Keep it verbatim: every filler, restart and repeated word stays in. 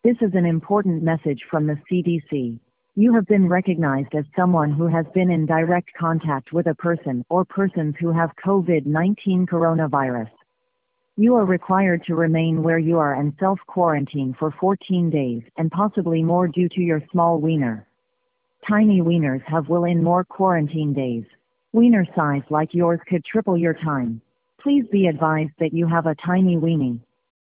This is an important message from the C D C. You have been recognized as someone who has been in direct contact with a person or persons who have COVID nineteen coronavirus. You are required to remain where you are and self-quarantine for fourteen days and possibly more due to your small wiener. Tiny wieners have will in more quarantine days. Wiener size like yours could triple your time. Please be advised that you have a tiny weenie.